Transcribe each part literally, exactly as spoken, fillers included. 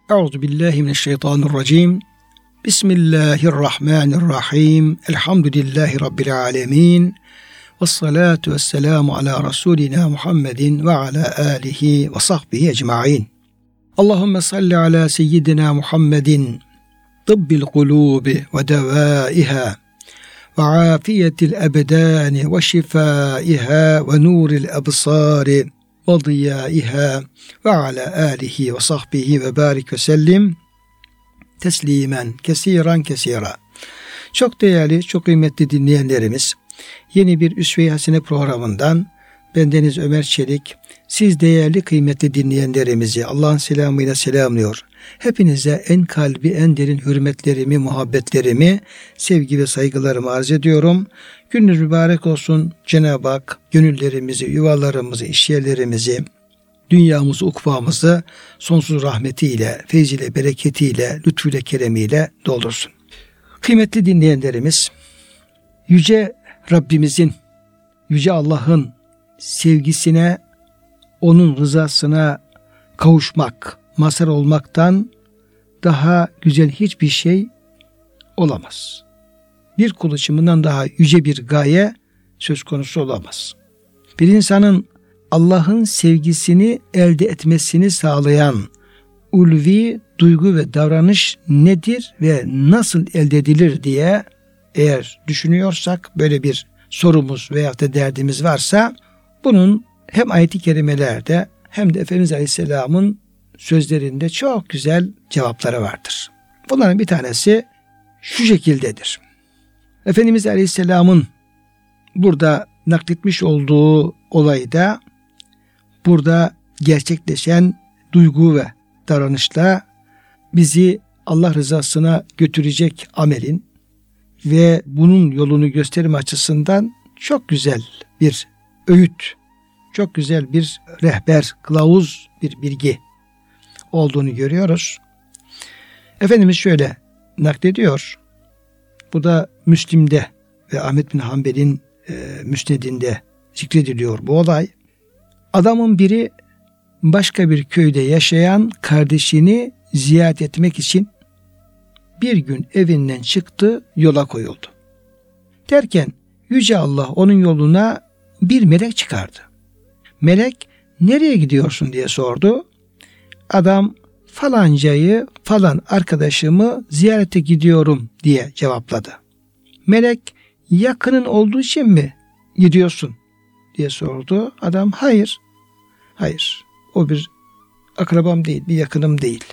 Euzubillahimineşşeytanirracim. Bismillahirrahmanirrahim. Elhamdülillahi Rabbil alemin. Vessalatu vesselamu ala Resulina Muhammedin ve ala alihi ve sahbihi ecma'in. Allahümme salli ala seyyidina Muhammedin tıbbil kulubi ve devaiha ve afiyetil ebdani ve şifaiha ve nuril ebsari ve diyaiha ve ala alihi ve sahbihi ve barik ve sellim teslimen kesiran kesira. Çok değerli, çok kıymetli dinleyenlerimiz, yeni bir Üsve-i Hasene programından bendeniz Ömer Çelik, siz değerli kıymetli dinleyenlerimizi Allah'ın selamıyla selamlıyor. Hepinize en kalbi, en derin hürmetlerimi, muhabbetlerimi, sevgi ve saygılarımı arz ediyorum. Gününüz mübarek olsun. Cenab-ı Hak gönüllerimizi, yuvalarımızı, işyerlerimizi, dünyamızı, ukvamızı sonsuz rahmetiyle, feyziyle, bereketiyle, lütfuyla, keremiyle doldursun. Kıymetli dinleyenlerimiz, Yüce Rabbimizin, Yüce Allah'ın sevgisine, onun rızasına kavuşmak, mazhar olmaktan daha güzel hiçbir şey olamaz. Bir kul için bundan daha yüce bir gaye söz konusu olamaz. Bir insanın Allah'ın sevgisini elde etmesini sağlayan ulvi duygu ve davranış nedir ve nasıl elde edilir diye eğer düşünüyorsak, böyle bir sorumuz veyahut da derdimiz varsa, bunun hem ayet-i kerimelerde hem de Efendimiz Aleyhisselam'ın sözlerinde çok güzel cevapları vardır. Bunların bir tanesi şu şekildedir. Efendimiz Aleyhisselam'ın burada nakletmiş olduğu olayda, burada gerçekleşen duygu ve davranışla bizi Allah rızasına götürecek amelin ve bunun yolunu gösterme açısından çok güzel bir öğüt, çok güzel bir rehber, kılavuz, bir bilgi olduğunu görüyoruz. Efendimiz şöyle naklediyor. Bu da Müslim'de ve Ahmet bin Hanbel'in e, müsnedinde zikrediliyor bu olay. Adamın biri başka bir köyde yaşayan kardeşini ziyaret etmek için bir gün evinden çıktı, yola koyuldu. Derken Yüce Allah onun yoluna bir melek çıkardı. Melek, nereye gidiyorsun diye sordu. Adam, falancayı, falan arkadaşımı ziyarete gidiyorum diye cevapladı. Melek, yakının olduğu için mi gidiyorsun diye sordu. Adam, hayır, hayır, o bir akrabam değil, bir yakınım değil.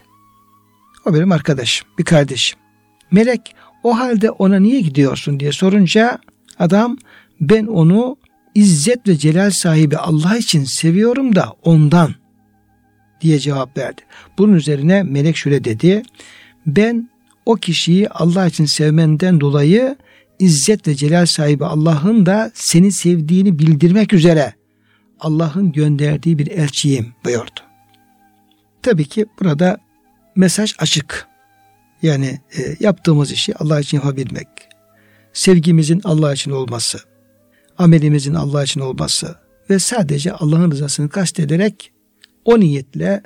O benim arkadaşım, bir kardeşim. Melek, o halde ona niye gidiyorsun diye sorunca adam, ben onu İzzet ve celal sahibi Allah için seviyorum da ondan diye cevap verdi. Bunun üzerine melek şöyle dedi. Ben o kişiyi Allah için sevmenden dolayı İzzet ve celal sahibi Allah'ın da seni sevdiğini bildirmek üzere Allah'ın gönderdiği bir elçiyim buyurdu. Tabii ki burada mesaj açık. Yani e, yaptığımız işi Allah için yapabilmek, sevgimizin Allah için olması, amelimizin Allah için olması ve sadece Allah'ın rızasını kastederek o niyetle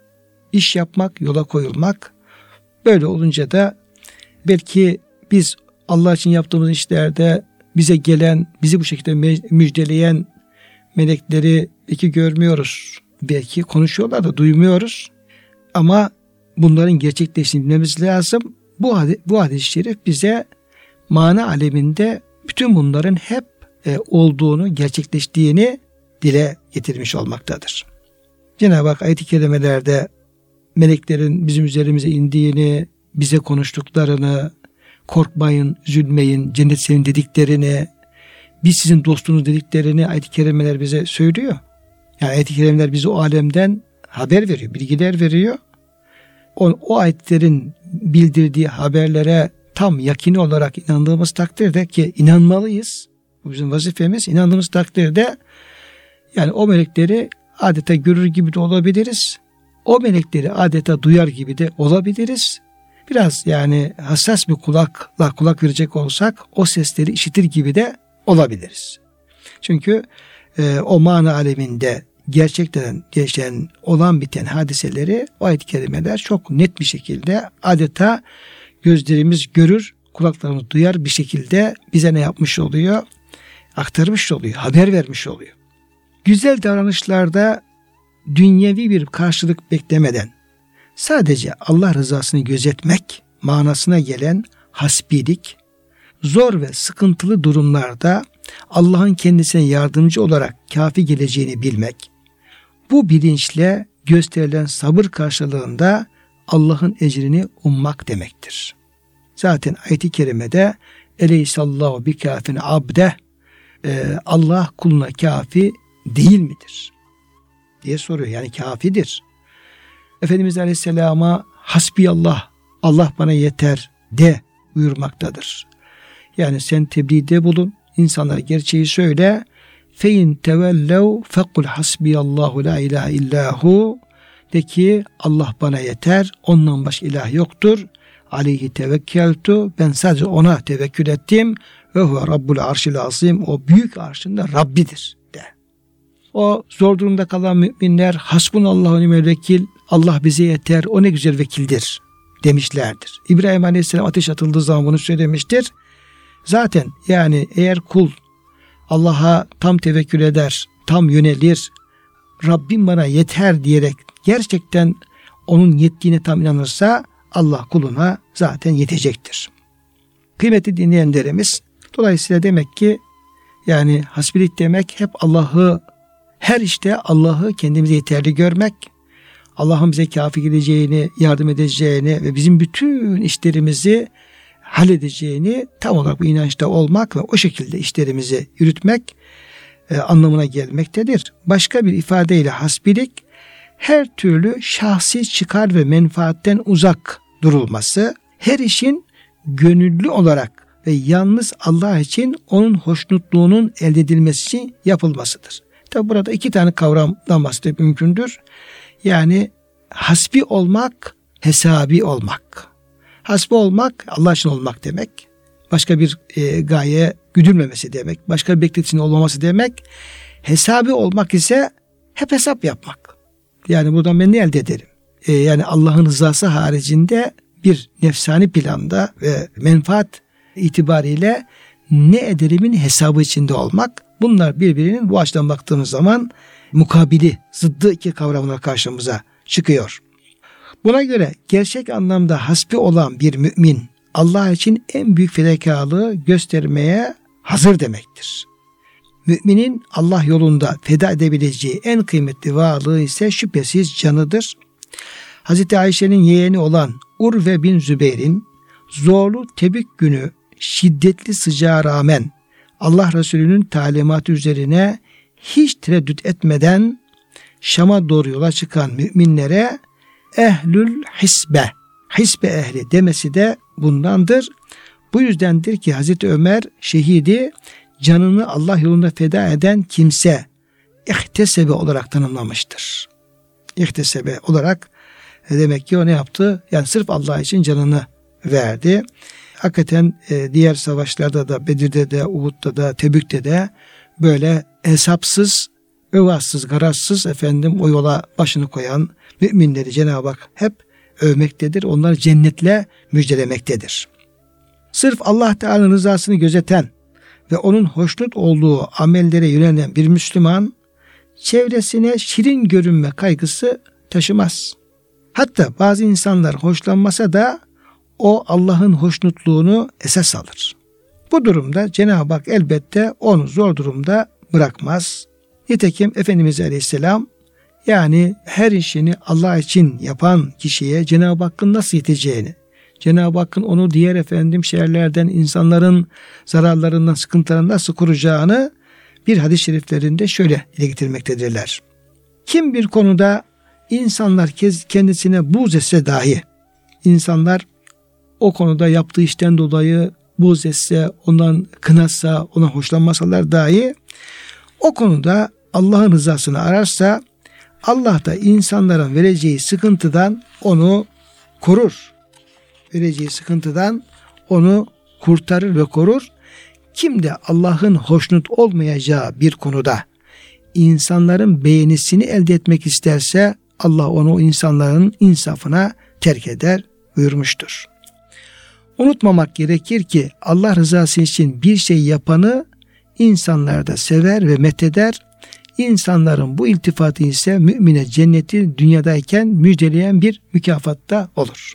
iş yapmak, yola koyulmak. Böyle olunca da belki biz Allah için yaptığımız işlerde bize gelen, bizi bu şekilde müjdeleyen melekleri belki görmüyoruz. Belki konuşuyorlar da duymuyoruz. Ama bunların gerçekleştiğini bilmemiz lazım. Bu, bu hadis-i şerif bize mana aleminde bütün bunların hep e, olduğunu, gerçekleştiğini dile getirmiş olmaktadır. Cenab-ı Hak ayet-i kerimelerde meleklerin bizim üzerimize indiğini, bize konuştuklarını, korkmayın, üzülmeyin, cennet senin dediklerini, biz sizin dostunuz dediklerini ayet-i kerimeler bize söylüyor. Yani ayet-i kerimeler bize o alemden haber veriyor, bilgiler veriyor. O, o ayetlerin bildirdiği haberlere tam yakini olarak inandığımız takdirde, ki inanmalıyız, bu bizim vazifemiz, inandığımız takdirde yani o melekleri adeta görür gibi de olabiliriz. O melekleri adeta duyar gibi de olabiliriz. Biraz yani hassas bir kulakla kulak verecek olsak o sesleri işitir gibi de olabiliriz. Çünkü e, o mana aleminde gerçekten yaşayan, olan biten hadiseleri o ayet-i kerimeler çok net bir şekilde adeta gözlerimiz görür, kulaklarımız duyar bir şekilde bize ne yapmış oluyor? Aktarmış oluyor, haber vermiş oluyor. Güzel davranışlarda dünyevi bir karşılık beklemeden sadece Allah rızasını gözetmek manasına gelen hasbilik, zor ve sıkıntılı durumlarda Allah'ın kendisine yardımcı olarak kafi geleceğini bilmek, bu bilinçle gösterilen sabır karşılığında Allah'ın ecrini ummak demektir. Zaten ayet-i kerimede Eleyhissallahu bi kafin abde, Allah kuluna kafi değil midir diye soruyor. Yani kafidir. Efendimiz Aleyhisselam'a hasbiyallah, Allah bana yeter de buyurmaktadır. Yani sen tebliğde bulun, insanlara gerçeği söyle. Fein tevellev fekul hasbiyallahu la ilahe illahu, de ki Allah bana yeter, ondan başka ilah yoktur. Aleyhi tevekkeltu, ben sadece ona tevekkül ettim. Ve huve rabbul arşil azim, o büyük arşın da Rabbidir de. O zor durumda kalan müminler hasbunallahu nimel vekil, Allah bize yeter, o ne güzel vekildir demişlerdir. İbrahim Aleyhisselam ateş atıldığı zaman bunu söylemiştir. Zaten yani eğer kul Allah'a tam tevekkül eder, tam yönelir, Rabbim bana yeter diyerek gerçekten onun yettiğine tam inanırsa Allah kuluna zaten yetecektir. Kıymetli dinleyenlerimiz, dolayısıyla demek ki yani hasbilik demek hep Allah'ı, her işte Allah'ı kendimize yeterli görmek, Allah'ın bize kafi geleceğini, yardım edeceğini ve bizim bütün işlerimizi halledeceğini tam olarak bu inançta olmak ve o şekilde işlerimizi yürütmek e, anlamına gelmektedir. Başka bir ifadeyle hasbilik, her türlü şahsi çıkar ve menfaatten uzak durulması, her işin gönüllü olarak ve yalnız Allah için onun hoşnutluğunun elde edilmesi için yapılmasıdır. Tabi burada iki tane kavramdan bahsetmek mümkündür. Yani hasbi olmak, hesabi olmak. Hasbi olmak, Allah için olmak demek. Başka bir e, gaye güdülmemesi demek. Başka bir beklentisinin olmaması demek. Hesabi olmak ise hep hesap yapmak. Yani buradan ben ne elde ederim? E, yani Allah'ın rızası haricinde bir nefsani planda ve menfaat itibariyle ne ederimin hesabı içinde olmak. Bunlar birbirinin bu açıdan baktığımız zaman mukabili, zıddı iki kavramlar karşımıza çıkıyor. Buna göre gerçek anlamda hasbi olan bir mümin Allah için en büyük fedakarlığı göstermeye hazır demektir. Müminin Allah yolunda feda edebileceği en kıymetli varlığı ise şüphesiz canıdır. Hazreti Ayşe'nin yeğeni olan Urve bin Zübeyir'in zorlu Tebük günü şiddetli sıcağa rağmen Allah Resulü'nün talimatı üzerine hiç tereddüt etmeden Şam'a doğru yola çıkan müminlere ehlül hisbe, hisbe ehli demesi de bundandır. Bu yüzdendir ki Hazreti Ömer şehidi canını Allah yolunda feda eden kimse ihtesebe olarak tanımlamıştır. İhtesebe olarak demek ki o ne yaptı? Yani sırf Allah için canını verdi. Hakikaten e, diğer savaşlarda da, Bedir'de de, Uhud'da da, Tebük'te de böyle hesapsız, övazsız, garazsız efendim o yola başını koyan müminleri Cenab-ı Hak hep övmektedir. Onları cennetle müjdelemektedir. Sırf Allah Teala'nın rızasını gözeten ve onun hoşnut olduğu amellere yönelen bir Müslüman çevresine şirin görünme kaygısı taşımaz. Hatta bazı insanlar hoşlanmasa da o Allah'ın hoşnutluğunu esas alır. Bu durumda Cenab-ı Hak elbette onu zor durumda bırakmaz. Nitekim Efendimiz Aleyhisselam yani her işini Allah için yapan kişiye Cenab-ı Hakk'ın nasıl yeteceğini, Cenab-ı Hakk'ın onu diğer efendim şerlerden, insanların zararlarından, sıkıntılarından nasıl koruyacağını bir hadis-i şeriflerinde şöyle dile getirmektedirler. Kim bir konuda insanlar kendisine buğz etse dahi, insanlar o konuda yaptığı işten dolayı buğz etse, ondan kınasa, ona hoşlanmasalar dahi o konuda Allah'ın rızasını ararsa Allah da insanların vereceği sıkıntıdan onu korur. Vereceği sıkıntıdan onu kurtarır ve korur. Kim de Allah'ın hoşnut olmayacağı bir konuda insanların beğenisini elde etmek isterse Allah onu o insanların insafına terk eder buyurmuştur. Unutmamak gerekir ki Allah rızası için bir şey yapanı insanlar da sever ve metheder. İnsanların bu iltifatı ise mümine cenneti dünyadayken müjdeleyen bir mükafatta olur.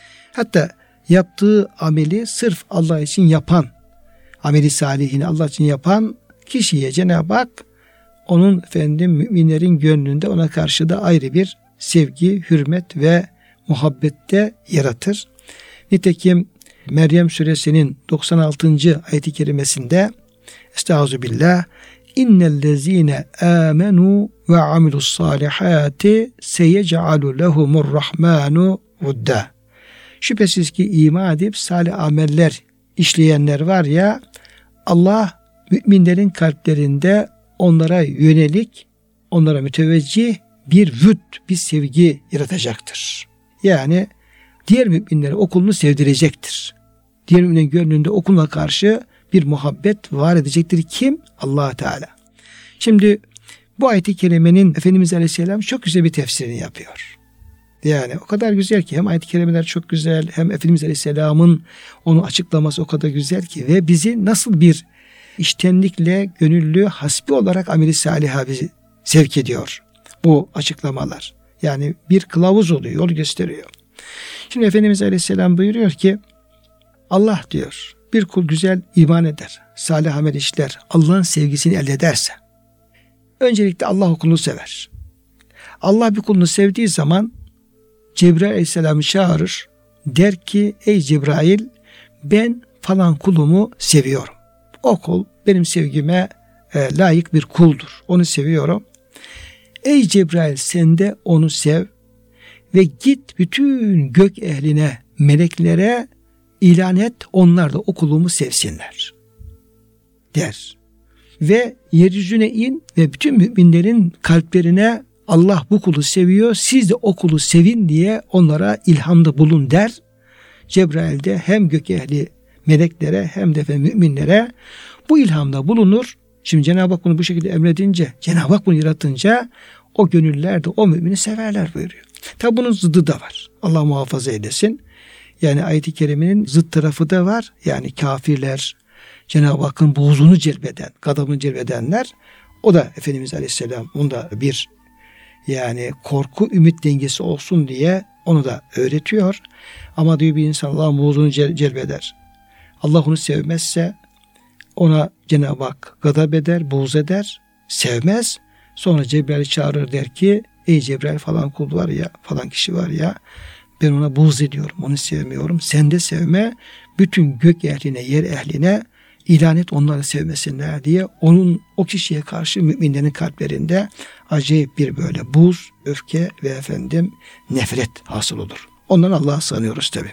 Hatta yaptığı ameli sırf Allah için yapan, ameli salihini Allah için yapan kişiye Cenab-ı Hak onun efendim müminlerin gönlünde ona karşı da ayrı bir sevgi, hürmet ve muhabbette yaratır. Nitekim Meryem suresinin doksan altıncı ayet-i kerimesinde Estağfirullah İnnellezîne âmenû ve amilussâlihâti seyec'alu lehumurrahmânu vudda. Şüphesiz ki iman edip salih ameller işleyenler var ya, Allah müminlerin kalplerinde onlara yönelik, onlara müteveccih bir vüd, bir sevgi yaratacaktır. Yani diğer müminlere o kulunu sevdirecektir. Diğer müminin gönlünde o kuluna karşı bir muhabbet var edecektir. Kim? Allah Teala. Şimdi bu ayet-i kerimenin Efendimiz Aleyhisselam çok güzel bir tefsirini yapıyor. Yani o kadar güzel ki hem ayet-i kerimeler çok güzel, hem Efendimiz Aleyhisselam'ın onu açıklaması o kadar güzel ki ve bizi nasıl bir içtenlikle, gönüllü, hasbi olarak amel-i saliha bizi sevk ediyor bu açıklamalar. Yani bir kılavuz oluyor, yol gösteriyor. Şimdi Efendimiz Aleyhisselam buyuruyor ki Allah diyor bir kul güzel iman eder, salih amel işler, Allah'ın sevgisini elde ederse öncelikle Allah o kulunu sever. Allah bir kulunu sevdiği zaman Cebrail Aleyhisselam'ı çağırır, der ki ey Cebrail ben falan kulumu seviyorum. O kul benim sevgime e, layık bir kuldur. Onu seviyorum. Ey Cebrail sen de onu sev ve git bütün gök ehline, meleklere ilan et, onlar da o kulumu sevsinler der. Ve yeryüzüne in ve bütün müminlerin kalplerine Allah bu kulu seviyor, siz de o kulu sevin diye onlara ilhamda bulun der. Cebrail de hem gök ehli meleklere hem de müminlere bu ilhamda bulunur. Şimdi Cenab-ı Hak bunu bu şekilde emredince, Cenab-ı Hak bunu yaratınca o gönüller de o mümini severler buyuruyor. Tabi bunun zıddı da var. Allah muhafaza eylesin. Yani ayet-i kerimenin zıt tarafı da var. Yani kafirler, Cenab-ı Hakk'ın buğzunu celbeden, gadabını celbedenler, o da Efendimiz Aleyhisselam onda bir yani korku ümit dengesi olsun diye onu da öğretiyor. Ama diyor bir insan Allah'ın buğzunu cel- celbeder. Allah onu sevmezse ona Cenab-ı Hak gadab eder, buğz eder, sevmez. Sonra Cebrail'i çağırır der ki ey Cebrail falan kul var ya, falan kişi var ya, ben ona buğz ediyorum, onu sevmiyorum. Sen de sevme, bütün gök ehline, yer ehline ilan et, onları sevmesinler diye onun o kişiye karşı müminlerin kalplerinde acayip bir böyle buz, öfke ve efendim nefret hasıl olur. Ondan Allah'a sığınıyoruz tabi.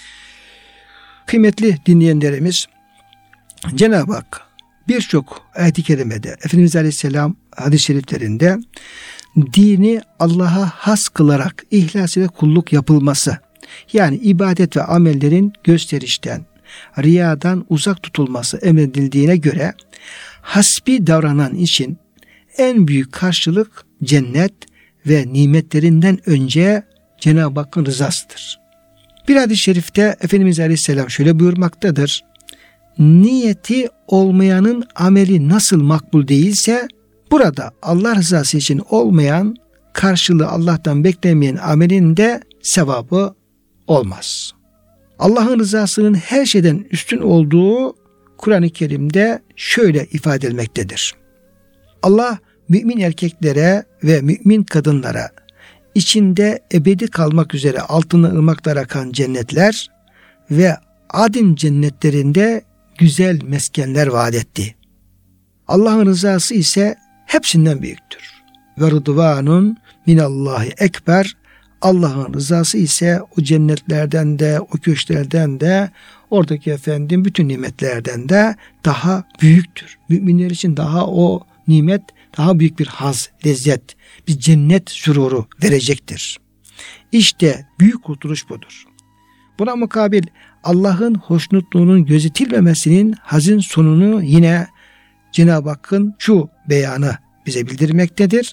Kıymetli dinleyenlerimiz, Cenab-ı Hak birçok ayet-i kerimede Efendimiz Aleyhisselam hadis-i şeriflerinde dini Allah'a has kılarak ihlas ile kulluk yapılması, yani ibadet ve amellerin gösterişten, riyadan uzak tutulması emredildiğine göre hasbi davranan için en büyük karşılık cennet ve nimetlerinden önce Cenab-ı Hakk'ın rızasıdır. Bir hadis-i şerifte Efendimiz Aleyhisselam şöyle buyurmaktadır: niyeti olmayanın ameli nasıl makbul değilse, burada Allah rızası için olmayan, karşılığı Allah'tan beklemeyen amelin de sevabı olmaz. Allah'ın rızasının her şeyden üstün olduğu Kur'an-ı Kerim'de şöyle ifade edilmektedir. Allah mümin erkeklere ve mümin kadınlara içinde ebedi kalmak üzere altından ırmaklar akan cennetler ve adin cennetlerinde güzel meskenler vaat etti. Allah'ın rızası ise hepsinden büyüktür. Ve rıdvanun minallahi ekber. Allah'ın rızası ise o cennetlerden de, o köşklerden de, oradaki efendim bütün nimetlerden de daha büyüktür. Müminler için daha o nimet daha büyük bir haz, lezzet, bir cennet süruru verecektir. İşte büyük kurtuluş budur. Buna mukabil Allah'ın hoşnutluğunun gözetilmemesinin hazin sonunu yine Cenab-ı Hakk'ın şu beyanı bize bildirmektedir.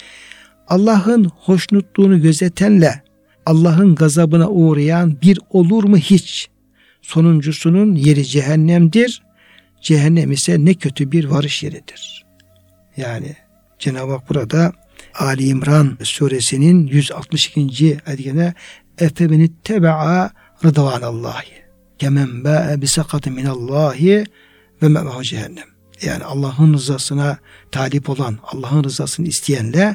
Allah'ın hoşnutluğunu gözetenle Allah'ın gazabına uğrayan bir olur mu hiç? Sonuncusunun yeri cehennemdir. Cehennem ise ne kötü bir varış yeridir. Yani Cenab-ı Hak burada Ali İmran suresinin yüz altmış ikinci ayetine efemenittebe'a rıdvanallahi kemen ba'e bisakatin minallahi ve me'vahu cehennem. Yani Allah'ın rızasına talip olan, Allah'ın rızasını isteyenle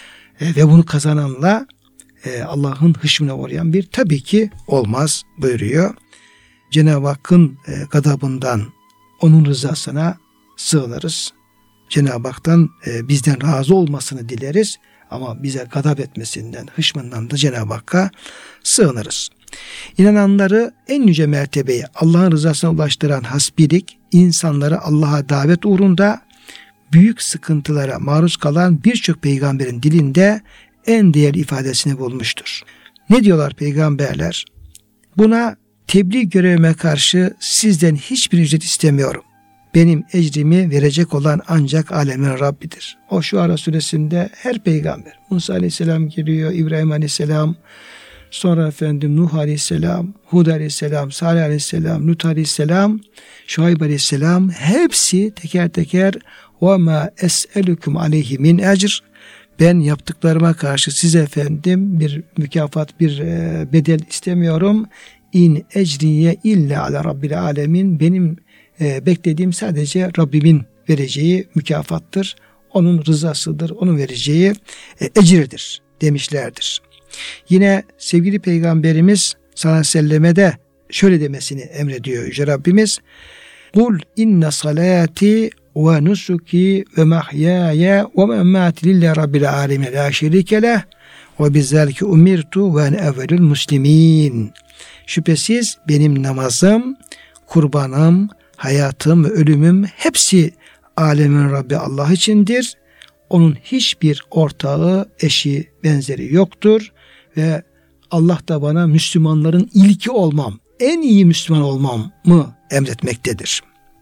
e, ve bunu kazananla e, Allah'ın hışmına uğrayan bir tabii ki olmaz buyuruyor. Cenab-ı Hakk'ın e, gadabından, onun rızasına sığınırız. Cenab-ı Hak'tan e, bizden razı olmasını dileriz ama bize gadap etmesinden, hışmından da Cenab-ı Hakk'a sığınırız. İnananları en yüce mertebeye Allah'ın rızasına ulaştıran hasbilik, insanları Allah'a davet uğrunda büyük sıkıntılara maruz kalan birçok peygamberin dilinde en değerli ifadesini bulmuştur. Ne diyorlar peygamberler? Buna tebliğ görevime karşı sizden hiçbir ücret istemiyorum. Benim ecrimi verecek olan ancak alemin Rabbidir. O Şuara suresinde her peygamber, Musa aleyhisselam geliyor, İbrahim aleyhisselam, sonra efendim Nuh aleyhisselam, Hud aleyhisselam, Salih aleyhisselam, Lut aleyhisselam, Şuayb aleyhisselam, hepsi teker teker وَمَا أَسْأَلُكُمْ عَلَيْهِ مِنْ اَجْرٍ ben yaptıklarıma karşı size efendim bir mükafat, bir bedel istemiyorum. İn ecriye illa ala rabbil alemin. Benim e, beklediğim sadece Rabbimin vereceği mükafattır. Onun rızasıdır. Onun vereceği e, ecirdir demişlerdir. Yine sevgili Peygamberimiz sallallahu aleyhi ve selleme de şöyle demesini emrediyor Yüce Rabbimiz. Kul inne salati ve nusuki ve mahyaya ve memati lillahi rabbil alemin la şerike leh ve bizzelike umirtu ve ene evvelül muslimin. Şüphesiz benim namazım, kurbanım, hayatım ve ölümüm hepsi alemin Rabbi Allah içindir. Onun hiçbir ortağı, eşi, benzeri yoktur ve Allah da bana Müslümanların ilki olmam, en iyi Müslüman olmamı emretmektedir.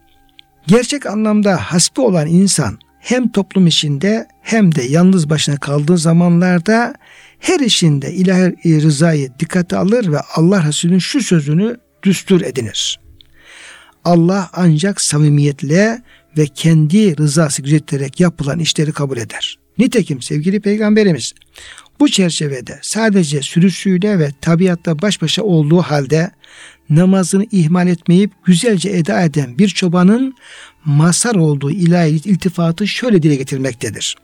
Gerçek anlamda hasbi olan insan hem toplum içinde hem de yalnız başına kaldığı zamanlarda her işinde ilahi rızayı dikkate alır ve Allah Resulü'nün şu sözünü düstur edinir. Allah ancak samimiyetle ve kendi rızası gözeterek yapılan işleri kabul eder. Nitekim sevgili Peygamberimiz bu çerçevede sadece sürüsüyle ve tabiatla baş başa olduğu halde namazını ihmal etmeyip güzelce eda eden bir çobanın mazhar olduğu ilahi iltifatı şöyle dile getirmektedir.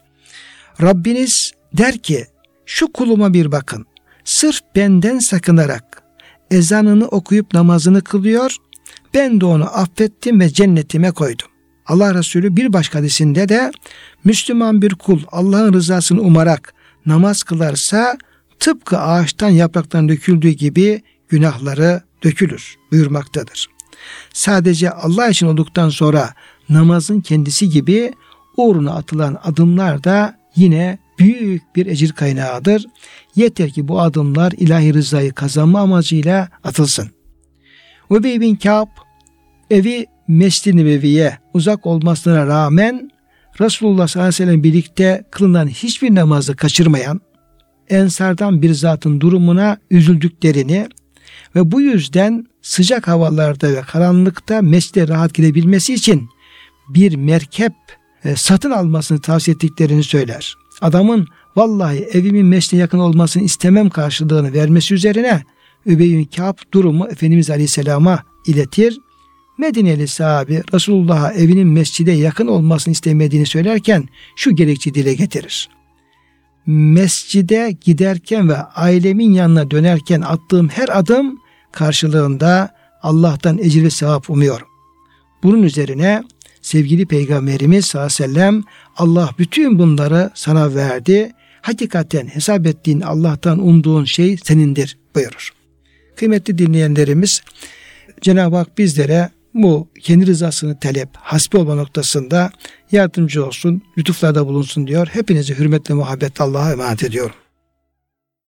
Rabbiniz der ki, şu kuluma bir bakın, sırf benden sakınarak ezanını okuyup namazını kılıyor, ben de onu affettim ve cennetime koydum. Allah Resulü bir başka hadisinde de Müslüman bir kul Allah'ın rızasını umarak namaz kılarsa tıpkı ağaçtan yapraktan döküldüğü gibi günahları dökülür buyurmaktadır. Sadece Allah için olduktan sonra namazın kendisi gibi uğruna atılan adımlar da yine büyük bir ecir kaynağıdır. Yeter ki bu adımlar ilahi rızayı kazanma amacıyla atılsın. Übey bin Kâb evi Mescid-i Nebevi'ye uzak olmasına rağmen Resulullah sallallahu aleyhi ve sellem birlikte kılınan hiçbir namazı kaçırmayan ensardan bir zatın durumuna üzüldüklerini ve bu yüzden sıcak havalarda ve karanlıkta mescide rahat girebilmesi için bir merkep e, satın almasını tavsiye ettiklerini söyler. Adamın vallahi evimin mescide yakın olmasını istemem karşılığını vermesi üzerine Übey bin Kâb durumu Efendimiz Aleyhisselam'a iletir. Medineli sahabi Resulullah'a evinin mescide yakın olmasını istemediğini söylerken şu gerekçeyi dile getirir. Mescide giderken ve ailemin yanına dönerken attığım her adım karşılığında Allah'tan ecir ve sevap umuyorum. Bunun üzerine sevgili Peygamberimiz sallallahu aleyhi ve sellem Allah bütün bunları sana verdi. Hakikaten hesap ettiğin Allah'tan umduğun şey senindir buyurur. Kıymetli dinleyenlerimiz, Cenab-ı Hak bizlere bu kendi rızasını talep, hasbi olma noktasında yardımcı olsun, lütuflarda bulunsun diyor. Hepinizi hürmetle, muhabbetle Allah'a emanet ediyorum.